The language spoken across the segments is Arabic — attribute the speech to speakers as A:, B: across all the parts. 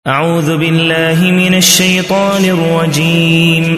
A: أعوذ بالله من الشيطان الرجيم.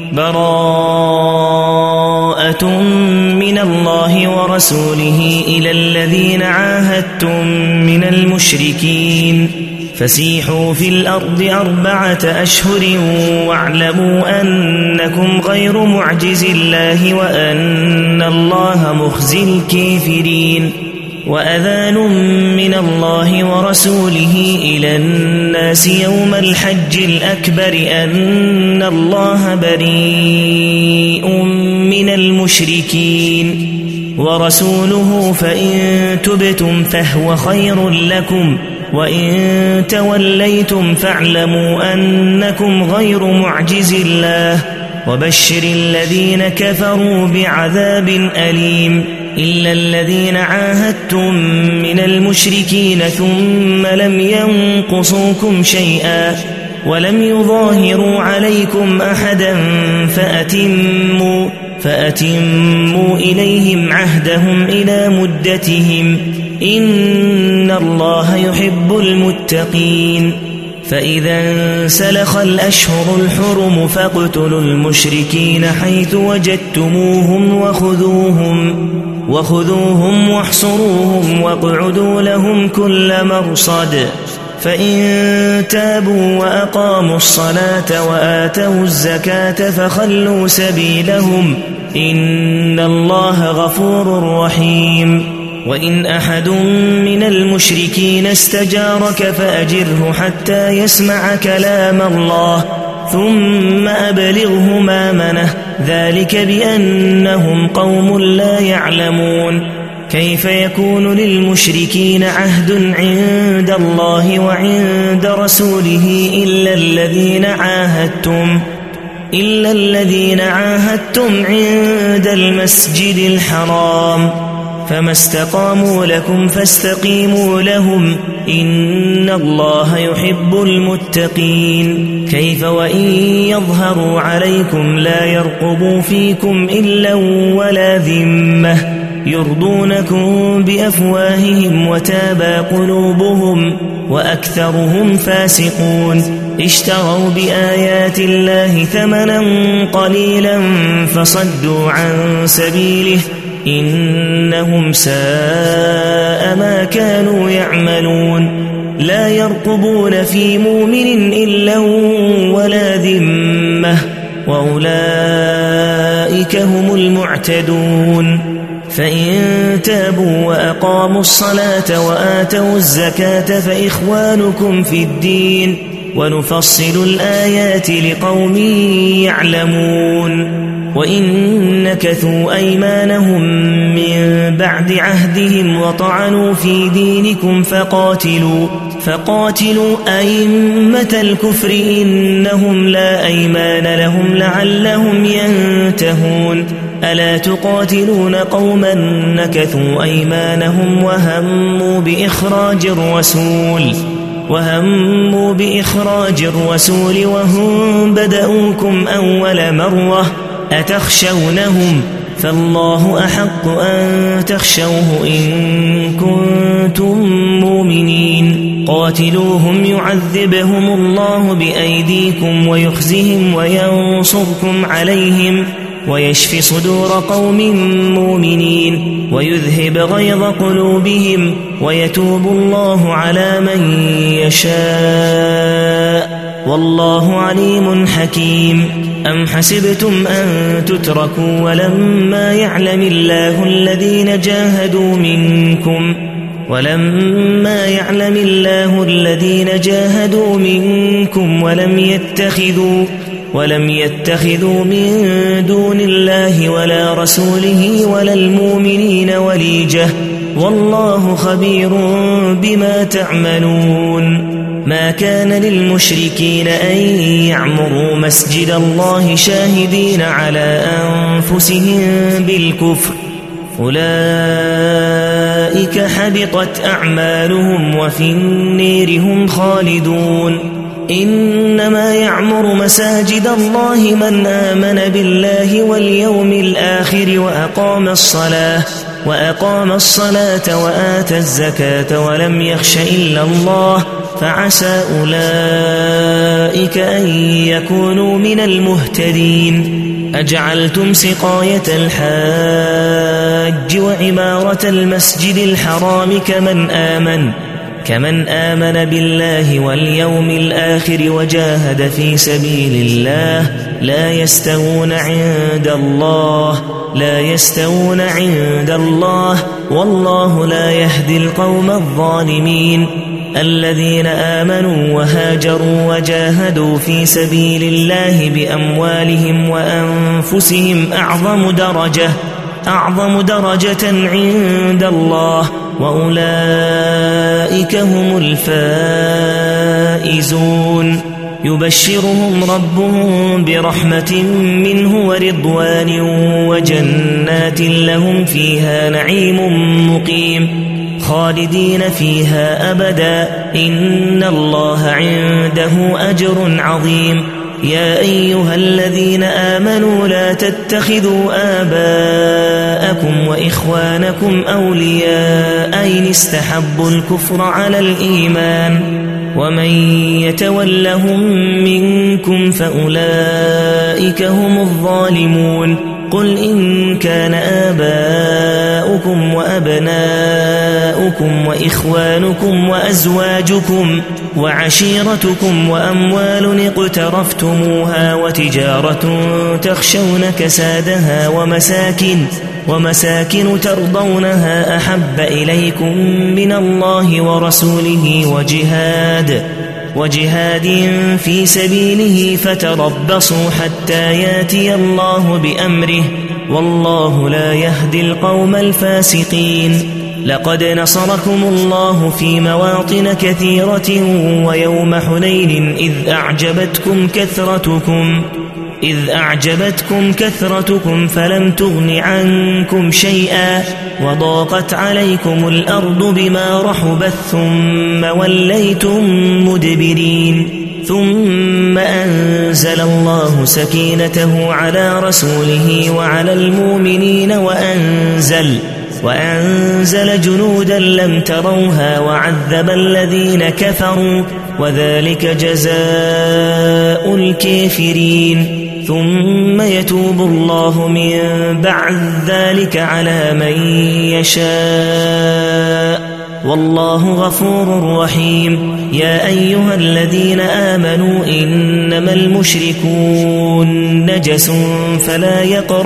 A: براءة من الله ورسوله إلى الذين عاهدتم من المشركين فسيحوا في الأرض 4 أشهر واعلموا أنكم غير معجز الله وأن الله مخزي الكافرين. وأذان من الله ورسوله إلى الناس يوم الحج الأكبر أن الله بريء من المشركين ورسوله فإن تبتم فهو خير لكم وإن توليتم فاعلموا أنكم غير معجز الله وبشر الذين كفروا بعذاب أليم. إلا الذين عاهدتم من المشركين ثم لم ينقصوكم شيئا ولم يظاهروا عليكم أحدا فأتموا إليهم عهدهم إلى مدتهم إن الله يحب المتقين. فإذا انسلخ الأشهر الحرم فاقتلوا المشركين حيث وجدتموهم وخذوهم واحصروهم واقعدوا لهم كل مرصد. فإن تابوا وأقاموا الصلاة وآتوا الزكاة فخلوا سبيلهم إن الله غفور رحيم. وإن أحد من المشركين استجارك فأجره حتى يسمع كلام الله ثم أبلغه مأمنه ذلك بأنهم قوم لا يعلمون. كيف يكون للمشركين عهد عند الله وعند رسوله إلا الذين عاهدتم عند المسجد الحرام فما استقاموا لكم فاستقيموا لهم إن الله يحب المتقين. كيف وإن يظهروا عليكم لا يرقبوا فيكم إلا ولا ذمة يرضونكم بأفواههم وتابى قلوبهم وأكثرهم فاسقون. اشتروا بآيات الله ثمنا قليلا فصدوا عن سبيله إنهم ساء ما كانوا يعملون. لا يرقبون في مؤمن إلا ولا ذمة وأولئك هم المعتدون. فإن تابوا وأقاموا الصلاة وآتوا الزكاة فإخوانكم في الدين ونفصل الآيات لقوم يعلمون. وإن نكثوا أيمانهم من بعد عهدهم وطعنوا في دينكم فقاتلوا أئمة الكفر إنهم لا أيمان لهم لعلهم ينتهون. ألا تقاتلون قوما نكثوا أيمانهم وهموا بإخراج الرسول وهم بدأوكم أول مرة أتخشونهم فالله أحق أن تخشوه إن كنتم مؤمنين. قاتلوهم يعذبهم الله بأيديكم ويخزهم وينصركم عليهم ويشفي صدور قوم مؤمنين ويذهب غيظ قلوبهم ويتوب الله على من يشاء والله عليم حكيم. أم حسبتم أن تتركوا ولما يعلم الله الذين جاهدوا منكم ولم يتخذوا من دون الله ولا رسوله ولا المؤمنين وليجة والله خبير بما تعملون. ما كان للمشركين أن يعمروا مسجد الله شاهدين على أنفسهم بالكفر أولئك حبطت أعمالهم وفي النير هم خالدون. إنما يعمر مساجد الله من آمن بالله واليوم الآخر وأقام الصلاة وآتى الزكاة ولم يخش إلا الله فعسى أولئك أن يكونوا من المهتدين. أجعلتم سقاية الحاج وعمارة المسجد الحرام كمن آمن بالله واليوم الآخر وجاهد في سبيل الله لا يستوون عند الله والله لا يهدي القوم الظالمين. الذين آمنوا وهاجروا وجاهدوا في سبيل الله بأموالهم وأنفسهم أعظم درجة عند الله وأولئك هم الفائزون. يبشرهم ربهم برحمة منه ورضوان وجنات لهم فيها نعيم مقيم خالدين فيها أبدا إن الله عنده أجر عظيم. يا أيها الذين آمنوا لا تتخذوا آباءكم وإخوانكم أولياء إن استحبوا الكفر على الإيمان ومن يتولهم منكم فأولئك هم الظالمون. قل إن كان آباؤكم وأبناؤكم وإخوانكم وأزواجكم وعشيرتكم وأموال اقترفتموها وتجارة تخشون كسادها ومساكن ترضونها أحب إليكم من الله ورسوله وجهاد في سبيله فتربصوا حتى ياتي الله بأمره والله لا يهدي القوم الفاسقين. لقد نصركم الله في مواطن كثيرة ويوم حنين إذ أعجبتكم كثرتكم فلم تغن عنكم شيئا وضاقت عليكم الأرض بما رحبت ثم وليتم مدبرين. ثم أنزل الله سكينته على رسوله وعلى المؤمنين وأنزل جنودا لم تروها وعذب الذين كفروا وذلك جزاء الكافرين. ثم يتوب الله من بعد ذلك على من يشاء والله غفور رحيم. يا أيها الذين آمنوا إنما المشركون نجس فلا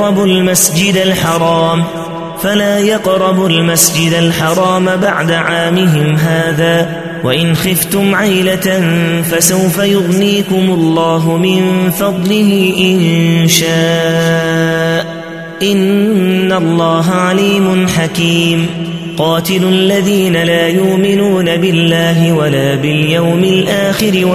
A: يقربوا المسجد الحرام بعد عامهم هذا وإن خفتم عيلة فسوف يغنيكم الله من فضله إن شاء إن الله عليم حكيم. قاتلوا الذين لا يؤمنون بالله ولا باليوم الآخر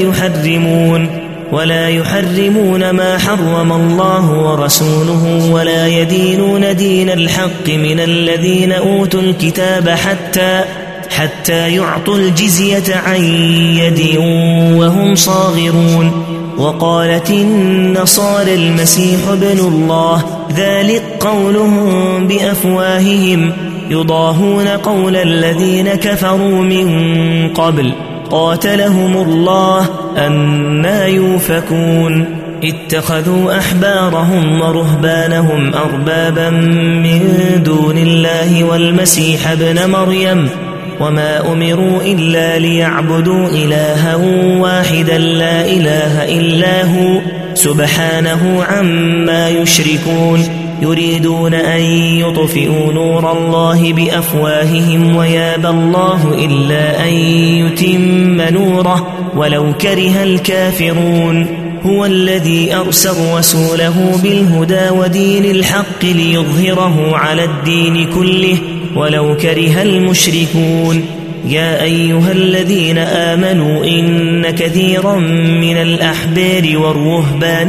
A: ولا يحرمون ما حرم الله ورسوله ولا يدينون دين الحق من الذين أوتوا الكتاب حتى يعطوا الجزية عن يد وهم صاغرون. وقالت النصارى المسيح ابن الله ذلك قولهم بأفواههم يضاهون قول الذين كفروا من قبل قاتلهم الله أنى يؤفكون. اتخذوا أحبارهم ورهبانهم أربابا من دون الله والمسيح ابن مريم وما أمروا إلا ليعبدوا إلها واحدا لا إله إلا هو سبحانه عما يشركون. يريدون أن يطفئوا نور الله بأفواههم ويابى الله إلا أن يتم نوره ولو كره الكافرون. هو الذي أرسل رسوله بالهدى ودين الحق ليظهره على الدين كله ولو كره المشركون. يا أيها الذين آمنوا إن كثيرا من الأحبار والرهبان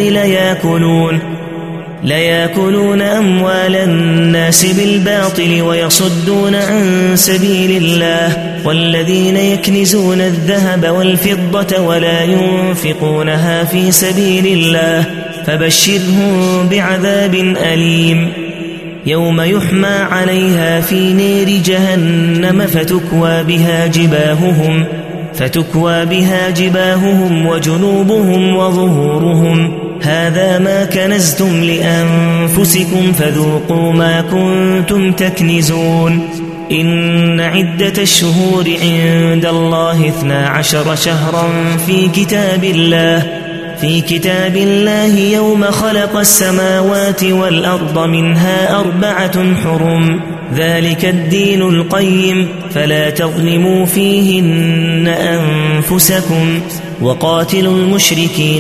A: ليأكلون أموال الناس بالباطل ويصدون عن سبيل الله والذين يكنزون الذهب والفضة ولا ينفقونها في سبيل الله فبشرهم بعذاب أليم. يوم يحمى عليها في نار جهنم فتكوى بها جباههم وجنوبهم وظهورهم هذا ما كنزتم لأنفسكم فذوقوا ما كنتم تكنزون إن عدة الشهور عند الله 12 شهرا في كتاب الله يوم خلق السماوات والأرض منها 4 حرم ذلك الدين القيم فلا تظلموا فيهن أنفسكم وقاتلوا المشركين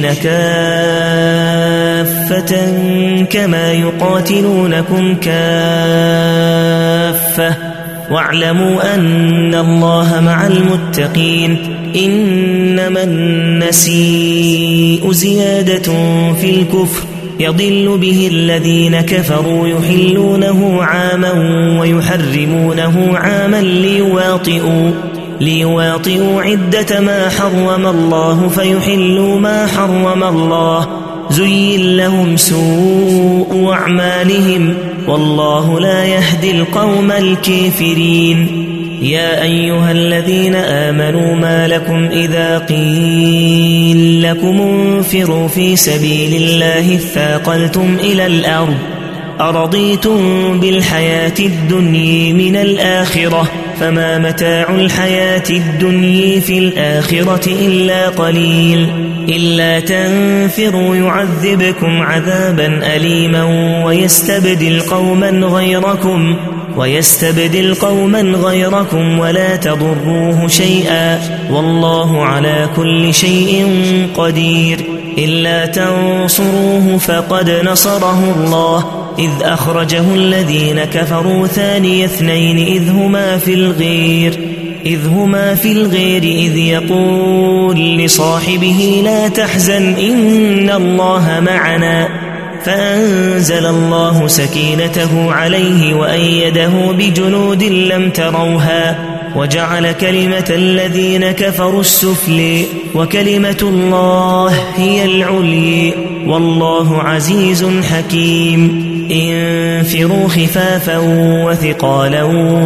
A: كافة كما يقاتلونكم كافة واعلموا أن الله مع المتقين إنما النسيء زيادة في الكفر يضل به الذين كفروا يحلونه عاما ويحرمونه عاما ليواطئوا عدة ما حرم الله فيحلوا ما حرم الله زين لهم سوء أعمالهم والله لا يهدي القوم الكافرين يا أيها الذين آمنوا ما لكم إذا قيل لكم انفروا في سبيل الله اثاقلتم إلى الأرض أرضيتم بالحياة الدنيا من الآخرة فما متاع الحياة الدنيا في الآخرة إلا قليل إلا تنفروا يعذبكم عذابا أليما ويستبدل قوما غيركم ولا تضروه شيئا والله على كل شيء قدير إلا تنصروه فقد نصره الله إذ أخرجه الذين كفروا ثاني اثنين إذ هما في الغير إذ يقول لصاحبه لا تحزن إن الله معنا فأنزل الله سكينته عليه وأيده بجنود لم تروها وجعل كلمة الذين كفروا السفلى وكلمة الله هي العليا والله عزيز حكيم انفروا خفافا وثقالا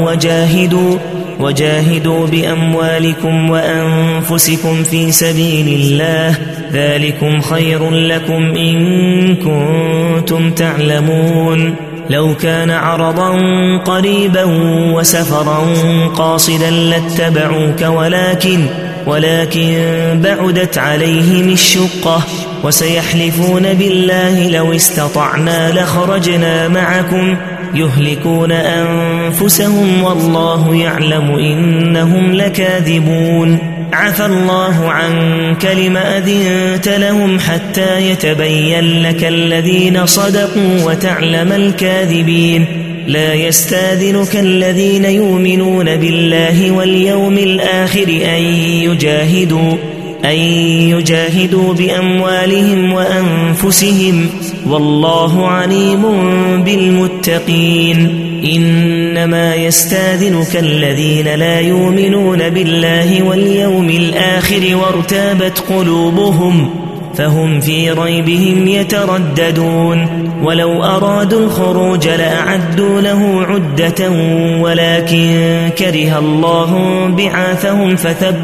A: وجاهدوا بأموالكم وأنفسكم في سبيل الله ذلكم خير لكم إن كنتم تعلمون لو كان عرضا قريبا وسفرا قاصدا لاتبعوك ولكن بعدت عليهم الشقة وسيحلفون بالله لو استطعنا لخرجنا معكم يهلكون أنفسهم والله يعلم إنهم لكاذبون عفى الله عنك لم أذنت لهم حتى يتبين لك الذين صدقوا وتعلم الكاذبين لا يستاذنك الذين يؤمنون بالله واليوم الآخر أن يجاهدوا بأموالهم وأنفسهم والله عليم بالمتقين إنما يستاذنك الذين لا يؤمنون بالله واليوم الآخر وارتابت قلوبهم فهم في ريبهم يترددون ولو أرادوا الخروج لأعدوا له عدة ولكن كره الله بعاثهم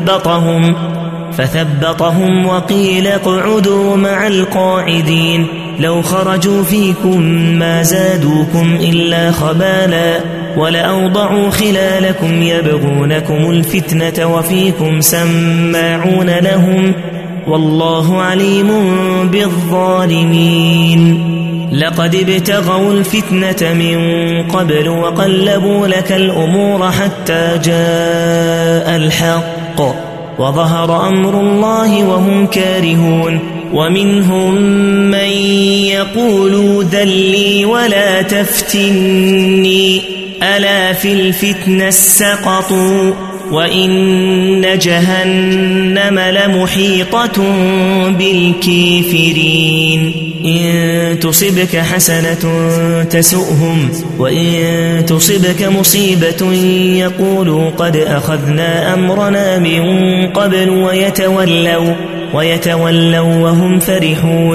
A: فثبطهم وقيل اقعدوا مع القاعدين لو خرجوا فيكم ما زادوكم إلا خبالا ولأوضعوا خلالكم يبغونكم الفتنة وفيكم سماعون لهم والله عليم بالظالمين لقد ابتغوا الفتنة من قبل وقلبوا لك الأمور حتى جاء الحق وظهر أمر الله وهم كارهون ومنهم من يقول ذلي ولا تفتني ألا في الفتنة سقطوا وإن جهنم لمحيطة بالكافرين إن تصبك حسنة تسؤهم وإن تصبك مصيبة يقولوا قد أخذنا أمرنا من قبل ويتولوا وهم فرحون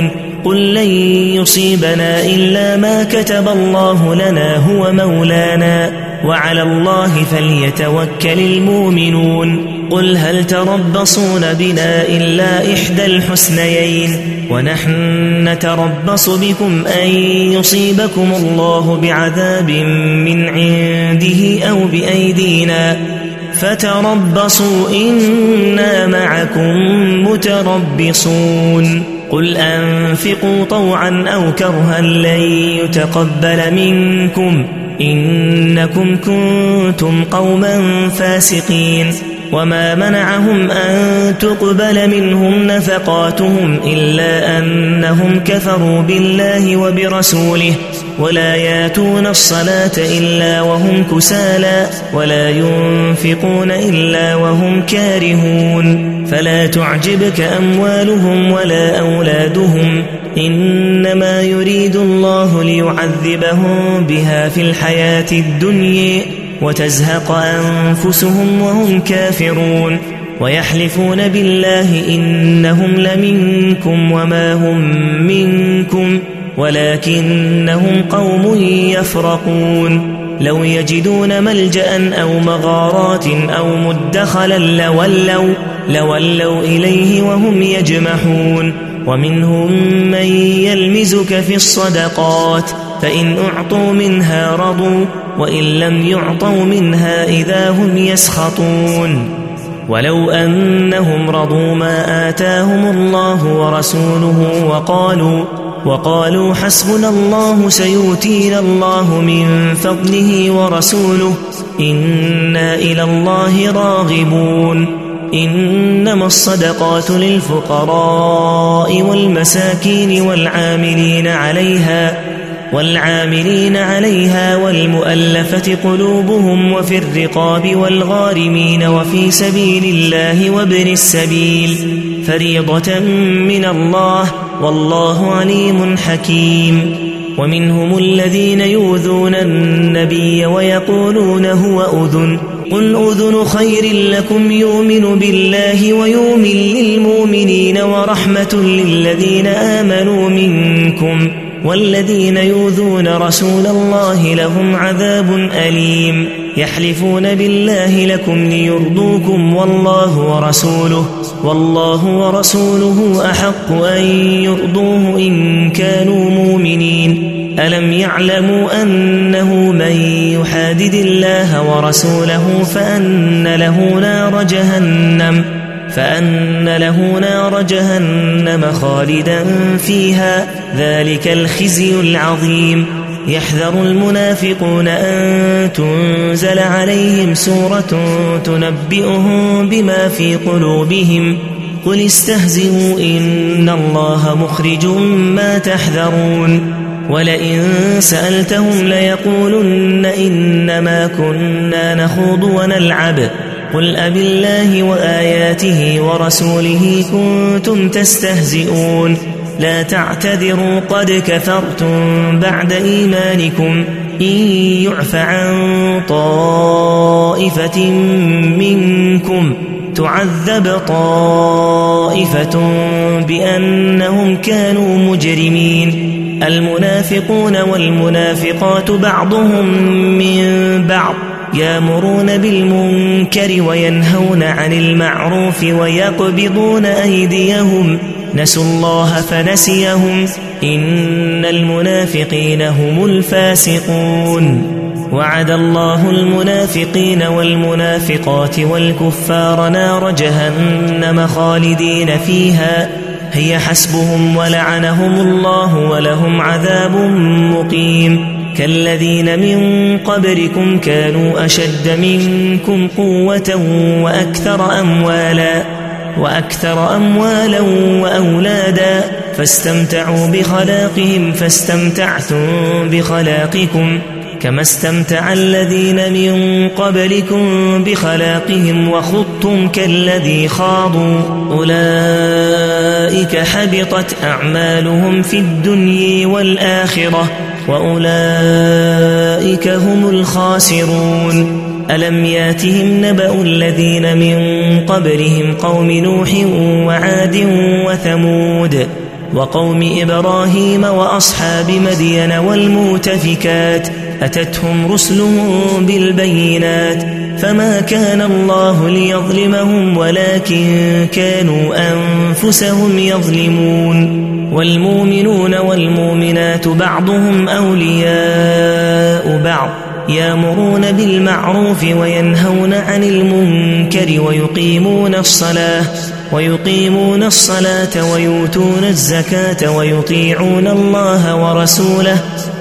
A: قل لن يصيبنا إلا ما كتب الله لنا هو مولانا وعلى الله فليتوكل المؤمنون قل هل تربصون بنا إلا إحدى الحسنيين ونحن نتربص بكم أن يصيبكم الله بعذاب من عنده أو بأيدينا فتربصوا إنا معكم متربصون قل أنفقوا طوعا أو كرها لن يتقبل منكم إنكم كنتم قوما فاسقين وما منعهم أن تقبل منهم نفقاتهم إلا أنهم كفروا بالله وبرسوله ولا ياتون الصلاة إلا وهم كسالى ولا ينفقون إلا وهم كارهون فلا تعجبك أموالهم ولا أولادهم إنما يريد الله ليعذبهم بها في الحياة الدنيا وتزهق أنفسهم وهم كافرون ويحلفون بالله إنهم لمنكم وما هم منكم ولكنهم قوم يفرقون لو يجدون ملجأ أو مغارات أو مدخلا لولوا إليه وهم يجمحون ومنهم من يلمزك في الصدقات فإن أعطوا منها رضوا وإن لم يعطوا منها إذا هم يسخطون ولو أنهم رضوا ما آتاهم الله ورسوله وقالوا حسبنا الله سيؤتينا الله من فضله ورسوله إنا إلى الله راغبون إنما الصدقات للفقراء والمساكين والعاملين عليها والمؤلفة قلوبهم وفي الرقاب والغارمين وفي سبيل الله وابن السبيل فريضة من الله والله عليم حكيم ومنهم الذين يؤذون النبي ويقولون هو أذن قل أذن خير لكم يؤمن بالله ويؤمن للمؤمنين ورحمة للذين آمنوا منكم والذين يؤذون رسول الله لهم عذاب أليم يحلفون بالله لكم ليرضوكم والله ورسوله أحق أن يرضوه إن كانوا مؤمنين ألم يعلموا أنه من يحادد الله ورسوله فأن له نار جهنم خالدا فيها ذلك الخزي العظيم يحذر المنافقون أن تنزل عليهم سورة تنبئهم بما في قلوبهم قل استهزئوا إن الله مخرج ما تحذرون ولئن سألتهم ليقولن إنما كنا نخوض ونلعب قل أبالله وآياته ورسوله كنتم تستهزئون لا تعتذروا قد كفرتم بعد إيمانكم إن يعف عن طائفة منكم تعذب طائفة بأنهم كانوا مجرمين المنافقون والمنافقات بعضهم من بعض يأمرون بالمنكر وينهون عن المعروف ويقبضون أيديهم نسوا الله فنسيهم إن المنافقين هم الفاسقون وعد الله المنافقين والمنافقات والكفار نار جهنم خالدين فيها هي حسبهم ولعنهم الله ولهم عذاب مقيم كالذين من قبلكم كانوا أشد منكم قوة وأكثر أموالا وأولادا فاستمتعوا بخلاقهم فاستمتعتم بخلاقكم كما استمتع الذين من قبلكم بخلاقهم وخضتم كالذي خاضوا أولئك حبطت أعمالهم في الدنيا والآخرة وأولئك هم الخاسرون ألم ياتهم نبأ الذين من قبلهم قوم نوح وعاد وثمود وقوم إبراهيم وأصحاب مدين والمؤتفكات أتتهم رسلهم بالبينات فما كان الله ليظلمهم ولكن كانوا أنفسهم يظلمون والمؤمنون والمؤمنات بعضهم أولياء بعض يأمرون بالمعروف وينهون عن المنكر ويقيمون الصلاة ويؤتون الزكاة ويطيعون الله ورسوله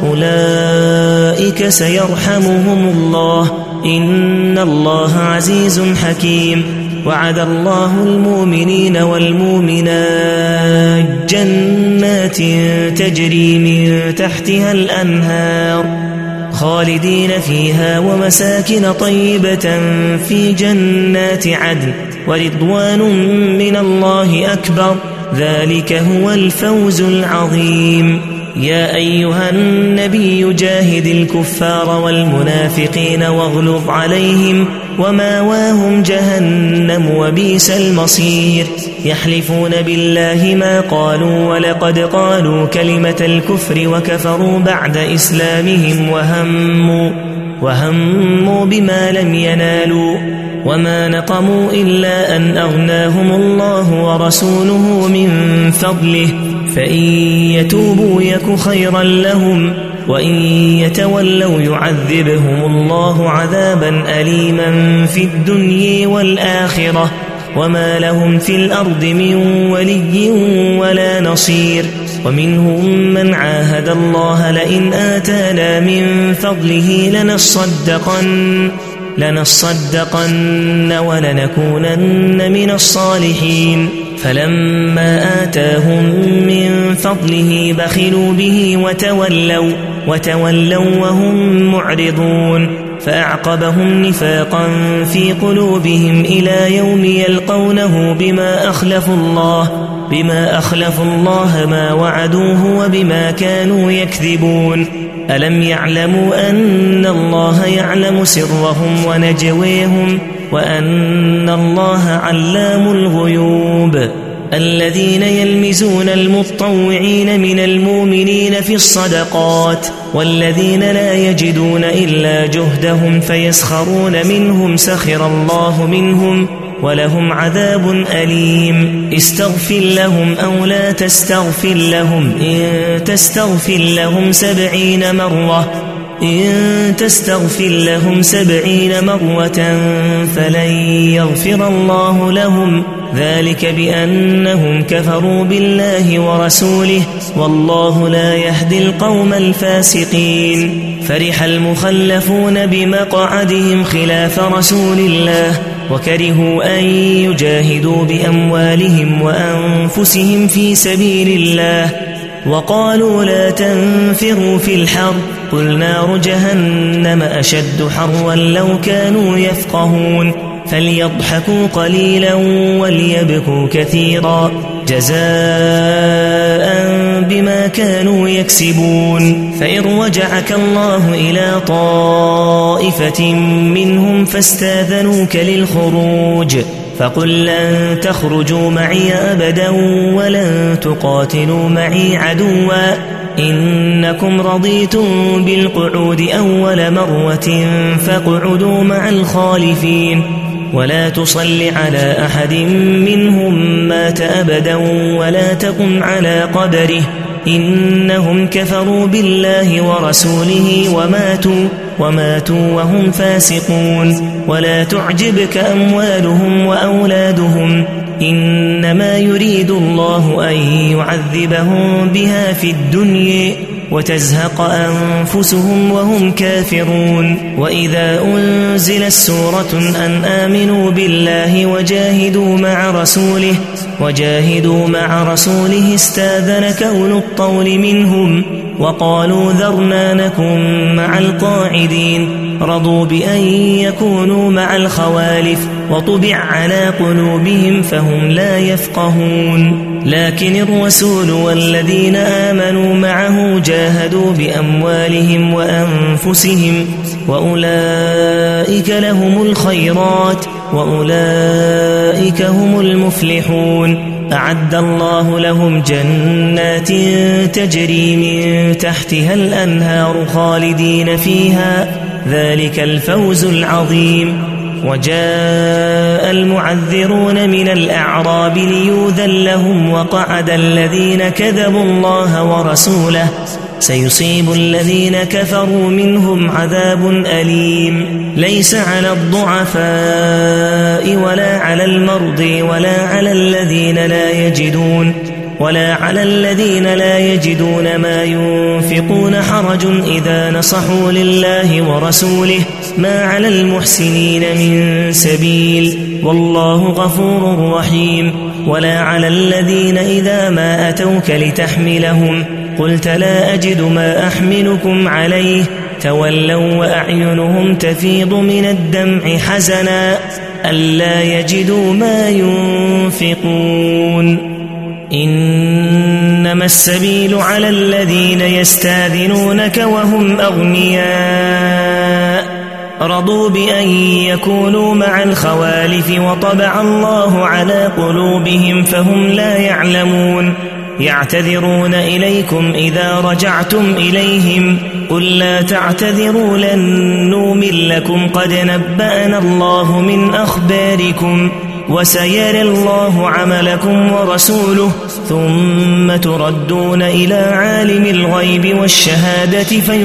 A: أولئك سيرحمهم الله إن الله عزيز حكيم وعد الله المؤمنين والمؤمنات جنات تجري من تحتها الأنهار خالدين فيها ومساكن طيبة في جنات عدن ورضوان من الله أكبر ذلك هو الفوز العظيم يا أيها النبي جاهد الكفار والمنافقين واغلظ عليهم وماواهم جهنم وبئس المصير يحلفون بالله ما قالوا ولقد قالوا كلمة الكفر وكفروا بعد إسلامهم وهموا بما لم ينالوا وما نقموا إلا أن أغناهم الله ورسوله من فضله فإن يتوبوا يك خيرا لهم وإن يتولوا يعذبهم الله عذابا أليما في الدنيا والآخرة وما لهم في الأرض من ولي ولا نصير ومنهم من عاهد الله لئن آتانا من فضله لنصدقن ولنكونن من الصالحين فلما آتاهم من فضله بخلوا به وتولوا وهم معرضون فأعقبهم نفاقا في قلوبهم إلى يوم يلقونه بما أخلفوا الله ما وعدوه وبما كانوا يكذبون ألم يعلموا أن الله يعلم سرهم ونجويهم وأن الله علام الغيوب الذين يلمزون المطوعين من المؤمنين في الصدقات والذين لا يجدون إلا جهدهم فيسخرون منهم سخر الله منهم ولهم عذاب أليم استغفر لهم أو لا تستغفر لهم إن تستغفر لهم 70 مرة فلن يغفر الله لهم ذلك بأنهم كفروا بالله ورسوله والله لا يهدي القوم الفاسقين فرح المخلفون بمقعدهم خلاف رسول الله وكرهوا أن يجاهدوا بأموالهم وأنفسهم في سبيل الله وقالوا لا تنفروا في الحر قل نار جهنم أشد حرا لو كانوا يفقهون فليضحكوا قليلا وليبكوا كثيرا جزاء بما كانوا يكسبون فإن رجعك الله إلى طائفة منهم فاستاذنوك للخروج فقل لن تخرجوا معي أبدا ولن تقاتلوا معي عدوا إنكم رضيتم بالقعود أول مرة فاقعدوا مع الخالفين ولا تصل على أحد منهم مات أبدا ولا تقم على قبره إنهم كفروا بالله ورسوله وماتوا وهم فاسقون ولا تعجبك أموالهم وأولادهم إنما يريد الله أن يعذبهم بها في الدنيا وتزهق أنفسهم وهم كافرون وإذا أنزلت سورة أن آمنوا بالله وجاهدوا مع رسوله استاذنك أولو الطول منهم وقالوا ذرنا نكن مع القاعدين رضوا بأن يكونوا مع الخوالف وطبع على قلوبهم فهم لا يفقهون لكن الرسول والذين آمنوا معه جاهدوا بأموالهم وأنفسهم وأولئك لهم الخيرات وأولئك هم المفلحون أعد الله لهم جنات تجري من تحتها الأنهار خالدين فيها ذلك الفوز العظيم. وجاء المعذرون من الأعراب ليؤذن لهم وقعد الذين كذبوا الله ورسوله سيصيب الذين كفروا منهم عذاب أليم. ليس على الضعفاء ولا على المرضى ولا على الذين لا يجدون ما ينفقون حرج إذا نصحوا لله ورسوله ما على المحسنين من سبيل والله غفور رحيم. ولا على الذين إذا ما أتوك لتحملهم قلت لا أجد ما أحملكم عليه تولوا وأعينهم تفيض من الدمع حزنا ألا يجدوا ما ينفقون. إنما السبيل على الذين يستاذنونك وهم أغنياء رضوا بأن يكونوا مع الخوالف وطبع الله على قلوبهم فهم لا يعلمون. يعتذرون إليكم إذا رجعتم إليهم قل لا تعتذروا لن نؤمن لكم قد نبأنا الله من أخباركم وسيرى الله عملكم ورسوله ثم تردون إلى عالم الغيب والشهادة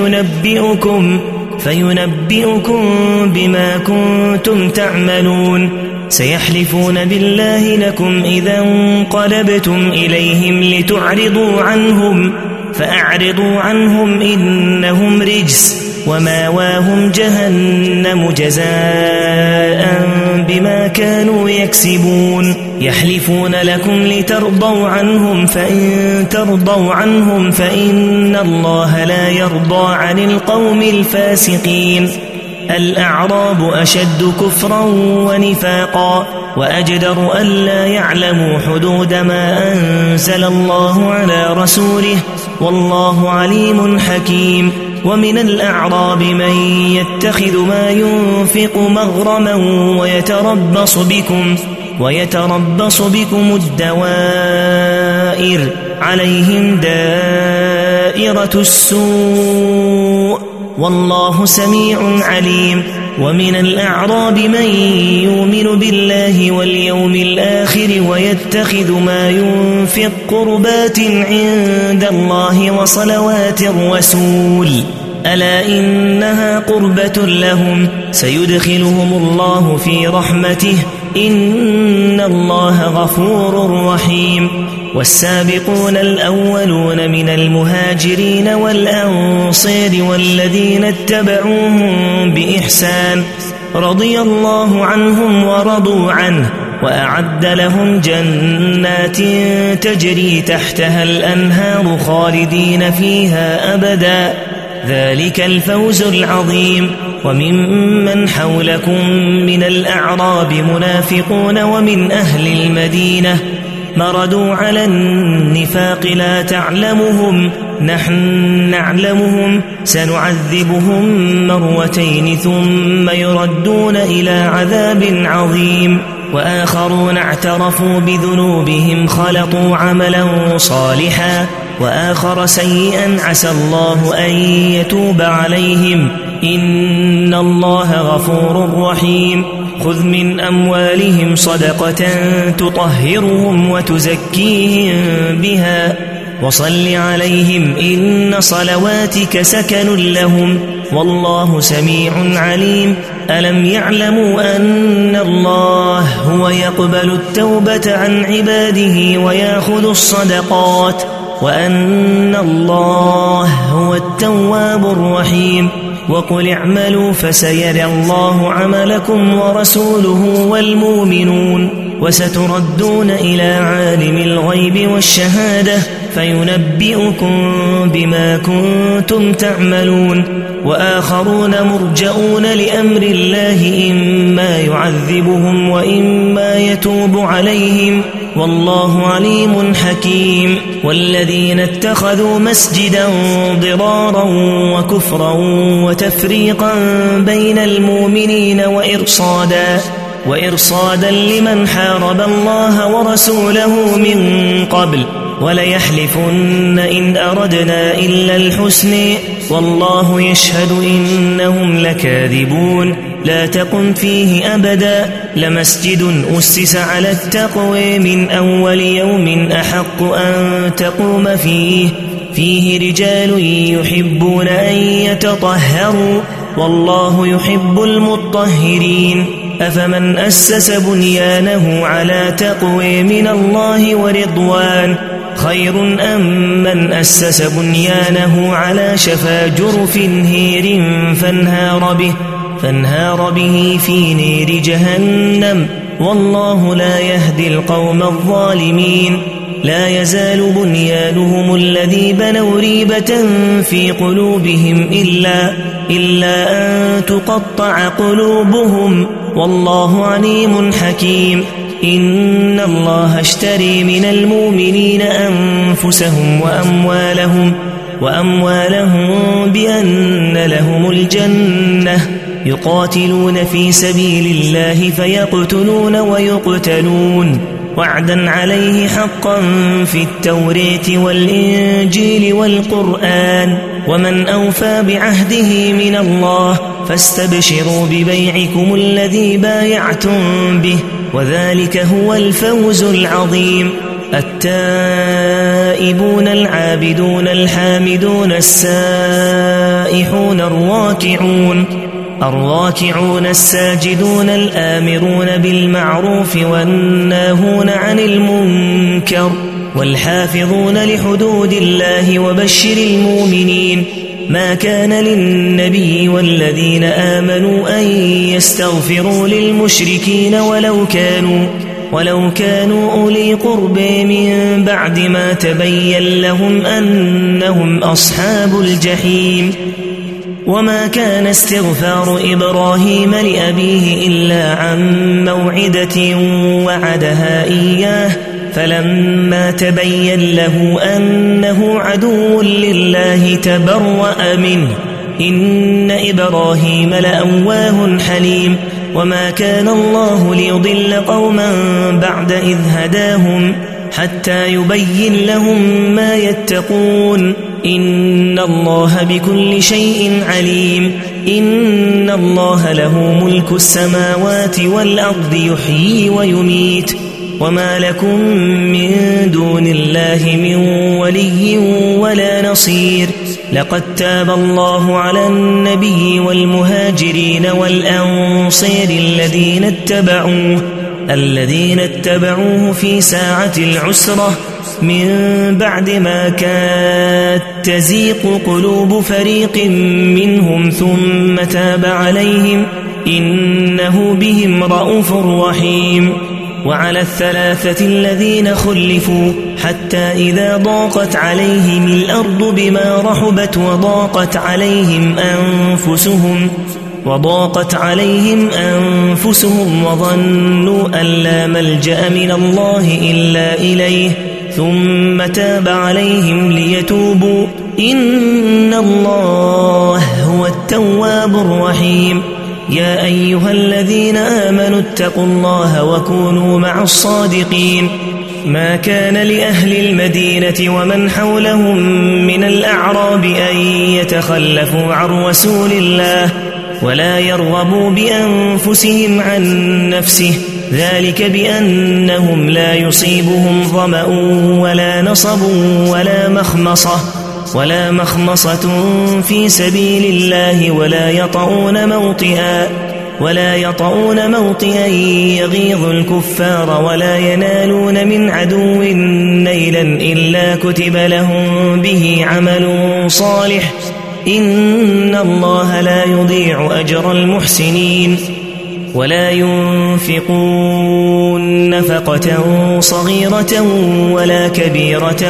A: فينبئكم بما كنتم تعملون. سيحلفون بالله لكم إذا انقلبتم إليهم لتعرضوا عنهم فأعرضوا عنهم إنهم رجس وماواهم جهنم جزاء بما كانوا يكسبون. يحلفون لكم لترضوا عنهم فإن ترضوا عنهم فإن الله لا يرضى عن القوم الفاسقين. الأعراب أشد كفرا ونفاقا وأجدر ألا يعلموا حدود ما أنزل الله على رسوله والله عليم حكيم. ومن الأعراب من يتخذ ما ينفق مغرما ويتربص بكم الدوائر عليهم دائرة السوء والله سميع عليم. ومن الأعراب من يؤمن بالله واليوم الآخر ويتخذ ما ينفق قربات عند الله وصلوات الرسول ألا إنها قربة لهم سيدخلهم الله في رحمته إن الله غفور رحيم. والسابقون الأولون من المهاجرين والأنصار والذين اتبعوهم بإحسان رضي الله عنهم ورضوا عنه وأعد لهم جنات تجري تحتها الأنهار خالدين فيها أبدا ذلك الفوز العظيم. وممن حولكم من الأعراب منافقون ومن أهل المدينة مردوا على النفاق لا تعلمهم نحن نعلمهم سنعذبهم مرتين ثم يردون إلى عذاب عظيم. وآخرون اعترفوا بذنوبهم خلطوا عملا صالحا وآخر سيئا عسى الله أن يتوب عليهم إن الله غفور رحيم. خذ من أموالهم صدقة تطهرهم وتزكيهم بها وصل عليهم إن صلواتك سكن لهم والله سميع عليم. ألم يعلموا أن الله هو يقبل التوبة عن عباده ويأخذ الصدقات وأن الله هو التواب الرحيم. وقل اعملوا فسيرى الله عملكم ورسوله والمؤمنون وستردون إلى عالم الغيب والشهادة فينبئكم بما كنتم تعملون. وآخرون مرجؤون لأمر الله إما يعذبهم وإما يتوب عليهم والله عليم حكيم. والذين اتخذوا مسجدا ضرارا وكفرا وتفريقا بين المؤمنين وإرصادا لمن حارب الله ورسوله من قبل وليحلفن إن أردنا إلا الحسن والله يشهد إنهم لكاذبون لا تقم فيه أبدا لمسجد أسس على التقوى من أول يوم أحق أن تقوم فيه رجال يحبون أن يتطهروا والله يحب المطهرين أفمن أسس بنيانه على تقوى من الله ورضوان خير أم من أسس بنيانه على شفا جرف هير فانهار به في نير جهنم والله لا يهدي القوم الظالمين لا يزال بنيانهم الذي بنوا ريبة في قلوبهم إلا أن تقطع قلوبهم والله عليم حكيم إن الله اشتري من المؤمنين أنفسهم وأموالهم بأن لهم الجنة يقاتلون في سبيل الله فيقتلون ويقتلون وعدا عليه حقا في التوراة والإنجيل والقرآن ومن أوفى بعهده من الله فاستبشروا ببيعكم الذي بايعتم به وذلك هو الفوز العظيم التائبون العابدون الحامدون السائحون الراكعون الساجدون الآمرون بالمعروف والناهون عن المنكر والحافظون لحدود الله وبشر المؤمنين ما كان للنبي والذين آمنوا أن يستغفروا للمشركين ولو كانوا أولي قرب من بعد ما تبين لهم أنهم أصحاب الجحيم وما كان استغفار إبراهيم لأبيه إلا عن موعدة وعدها إياه فلما تبين له أنه عدو لله تبرأ منه إن إبراهيم لأواه حليم وما كان الله ليضل قوما بعد إذ هداهم حتى يبين لهم ما يتقون إن الله بكل شيء عليم إن الله له ملك السماوات والأرض يحيي ويميت وما لكم من دون الله من ولي ولا نصير لقد تاب الله على النبي والمهاجرين والأنصار الذين اتبعوه في ساعة العسرة من بعد ما كاد تزيغ قلوب فريق منهم ثم تاب عليهم إنه بهم رءوف رحيم وعلى الثلاثة الذين خلفوا حتى إذا ضاقت عليهم الأرض بما رحبت وضاقت عليهم أنفسهم وظنوا أن لا ملجأ من الله إلا إليه ثم تاب عليهم ليتوبوا إن الله هو التواب الرحيم يا أيها الذين آمنوا اتقوا الله وكونوا مع الصادقين ما كان لأهل المدينة ومن حولهم من الأعراب أن يتخلفوا عن رسول الله ولا يرغبوا بأنفسهم عن نفسه ذلك بأنهم لا يصيبهم ظمأ ولا نصب ولا مخمصة في سبيل الله ولا يطؤون موطئا يغيظ الكفار ولا ينالون من عدو نيلا إلا كتب لهم به عمل صالح إن الله لا يضيع أجر المحسنين ولا ينفقون نفقة صغيرة ولا كبيرة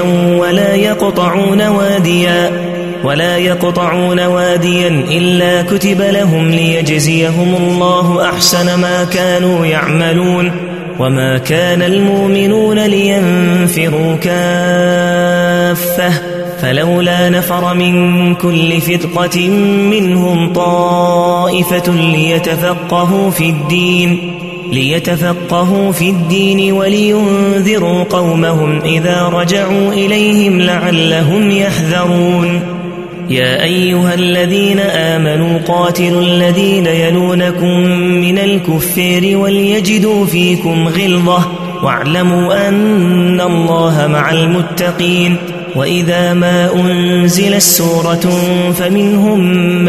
A: ولا يقطعون واديا إلا كتب لهم ليجزيهم الله أحسن ما كانوا يعملون وما كان المؤمنون لينفروا كافة فلولا نفر من كل فرقة منهم طائفة ليتفقهوا في الدين ليتفقهوا في الدين ولينذروا قومهم إذا رجعوا إليهم لعلهم يحذرون يا أيها الذين آمنوا قاتلوا الذين يلونكم من الكفار وليجدوا فيكم غلظة واعلموا أن الله مع المتقين وإذا ما أنزلت سورة فمنهم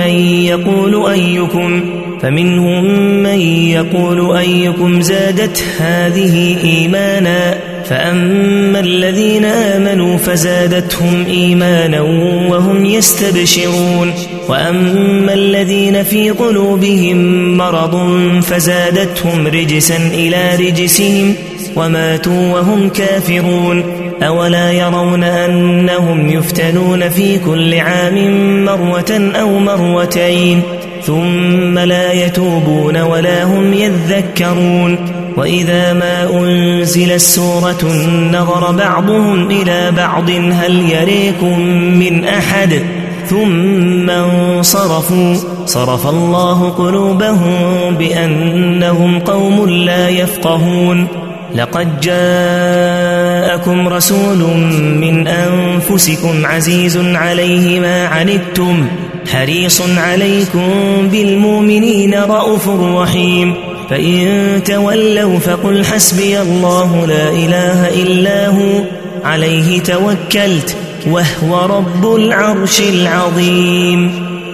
A: من يقول أيكم زادت هذه إيمانا فأما الذين آمنوا فزادتهم إيمانا وهم يستبشرون وأما الذين في قلوبهم مرض فزادتهم رجسا إلى رجسهم وماتوا وهم كافرون أولا يرون أنهم يفتنون في كل عام مرة أو مرتين ثم لا يتوبون ولا هم يذكرون وإذا ما أنزلت سورة نظر بعضهم إلى بعض هل يريكم من أحد ثم انصرفوا صرف الله قلوبهم بأنهم قوم لا يفقهون لقد جاءكم رسول من أنفسكم عزيز عليه ما عنتم حريص عليكم بالمؤمنين رءوف رحيم فإن تولوا فقل حسبي الله لا إله إلا هو عليه توكلت وهو رب العرش العظيم